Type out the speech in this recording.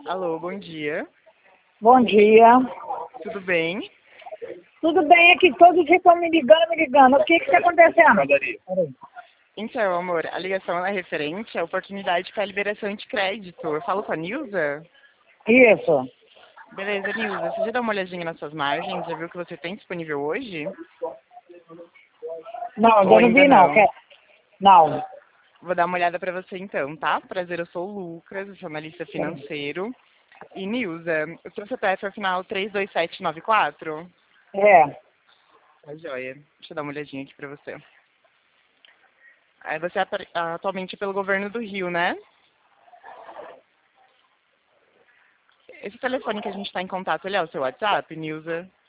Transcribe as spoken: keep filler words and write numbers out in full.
Alô, bom dia. Bom dia. Tudo bem? Tudo bem aqui, todo dia estão me ligando, me ligando. O que que está acontecendo? Peraí. Então, amor, a ligação é referente à oportunidade para a liberação de crédito. Eu falo com a Nilza? Isso. Beleza, Nilza. Você já deu uma olhadinha nas suas margens? Já viu o que você tem disponível hoje? Não, Ou ainda não vi ainda não. não? Quer... Não. Vou dar uma olhada para você então, tá? Prazer, eu sou o Lucas, eu sou analista financeiro. E Nilza, o seu C P F é o final três dois sete nove quatro? É. Tá joia. Deixa eu dar uma olhadinha aqui para você. Aí você é apar- atualmente pelo governo do Rio, né? Esse telefone que a gente está em contato, ele é o seu WhatsApp, Nilza?